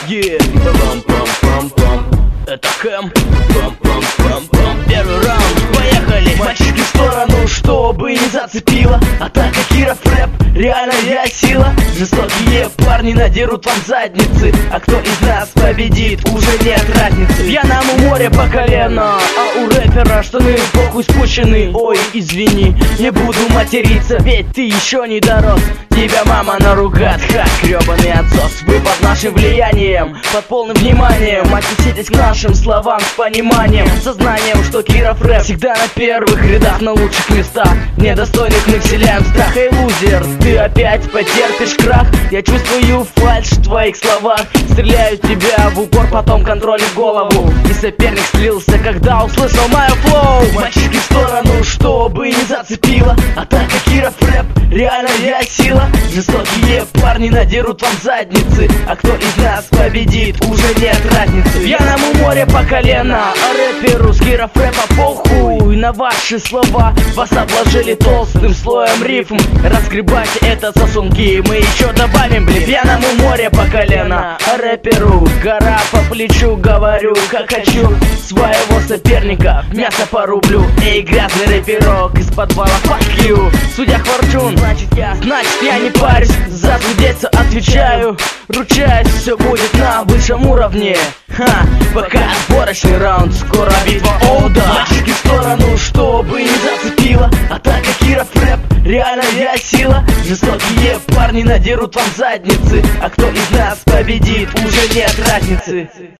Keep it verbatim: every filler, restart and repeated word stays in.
Yeah, пам-пам-пам-пам. Это Хэм. Пам-пам-пам-пам. Первый раунд, поехали. Мальчики в сторону, чтобы не зацепило. Атака Киров рэп, реальная сила. Жестокие парни надерут вам задницы. А кто из нас победит, уже нет разницы. Пьяному море по колено, а у рэпера штаны похуй спущены. Ой, извини, не буду материться, ведь ты еще не дорос. Тебя мама наругает, ха, гребаный отсос. Вы под нашим влиянием, под полным вниманием. Отнеситесь к нашим словам с пониманием, сознанием, что Киров рэп всегда на первых рядах, на лучших местах. Недостойных мы вселяем страх. Эй, лузер, ты опять потерпишь крах. Я чувствую фальшь в твоих словах. Стреляю в тебя в упор, потом контроль в голову. И соперник слился, когда услышал мое флоу. Мальчики в сторону, чтобы не зацепило. Атака Киров рэп, реальная сила. Жестокие парни надерут вам задницы. А кто из нас победит, уже нет разницы. Пьяному море по колено, а рэперу с Киров рэпа похуй на ваши слова. Вас обложили толстым слоем рифм. Разгребайте этот сосунки, мы еще добавим, блин. Пьяному море по колено, а рэперу гора по плечу. Говорю, как хочу, своего соперника в мясо порублю. Эй, грязный рэперок из подвала, fuck you. Судья Хворчун, значит я, значит я не парюсь. За судейца отвечаю, ручаюсь, все будет на высшем уровне. Ха, пока отборочный раунд, скоро битва, оу да. Мальчики в сторону, чтобы не зацепило. Атака Киров рэп, реальная сила. Жестокие парни надерут вам задницы. А кто из нас победит, уже нет разницы.